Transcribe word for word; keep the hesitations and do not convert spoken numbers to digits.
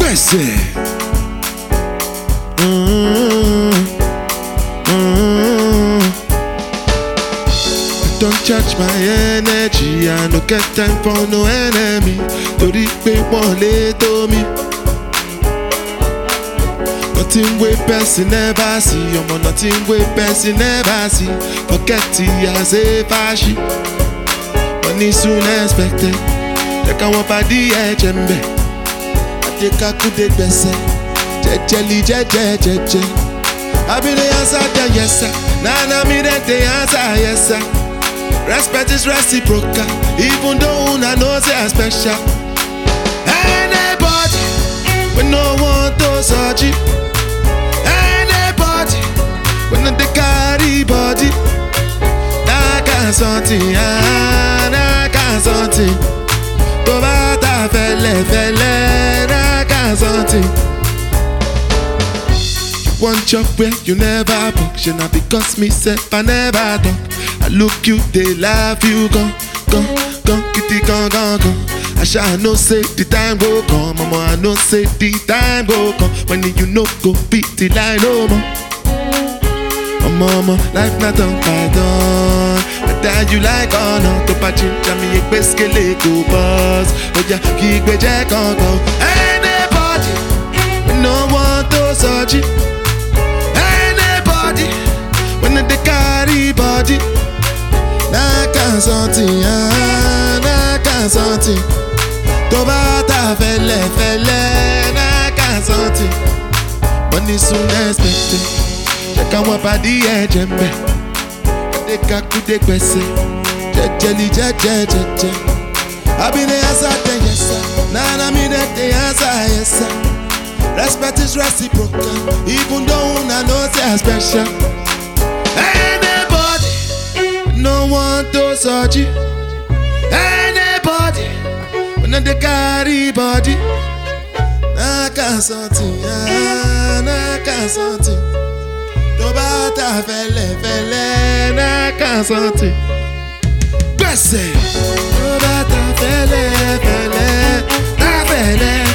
Gbèsè. Mm-hmm. Mm-hmm. Don't judge my energy, I no get time for no enemy. Torí pé wọ́n lè tó mi. Nothing wey person never see, ọmọ nothing wey person never see. Forget it, I say fashi. Money soon expected. Jẹ́ káwọn pàdé ẹ̀jẹ̀ ń bẹ̀. Adékakúdé gbẹ̀sẹ̀. Jẹ́jẹ́lì jẹ́jẹ́ jẹ́jẹ́. I be the answer there, yes sir. Nah, nah, me that the answer, yes sir. Respect is reciprocal, even though I know say I'm special. Anybody, we no want to search it. Anybody, we no dey carry body. Nah, can something, ah, nah, can something. To bata fele fele, nah, can something. You want job where you never book, she not because me self I never talk. I look you, they laugh, you gone, gone, gone, kitty gone, gone, gone. I shall no say the time go come, mama, I know say the time go come. When you know go beat the line no more. Oh mama, life not done by done. Whether you like or not, to patch it, me a basically go buzz. Oh yeah, keep me jack on go. Anybody, no one to search it. Anybody, when they carry body. Nah, can something, ah, nah, can something. To bata fele fele, nah, can something. Money soon expected. Check out what body ẹ̀jẹ̀ ń bẹ̀. Adékakúdé gbẹ̀sẹ̀. Jẹ́jẹ́lì jẹ́jẹ́ jẹ́jẹ́. I be the answer there, yes sir. Nah, nah, me that the answer, yes sir. Respect is reciprocal, even though I know say I'm special. No one to search it. Anybody, when they carry body. Nah, can something, ah, nah, can something. To bata fele fele, nah, can something. Gbèsè. To bata fele fele, nah, fele.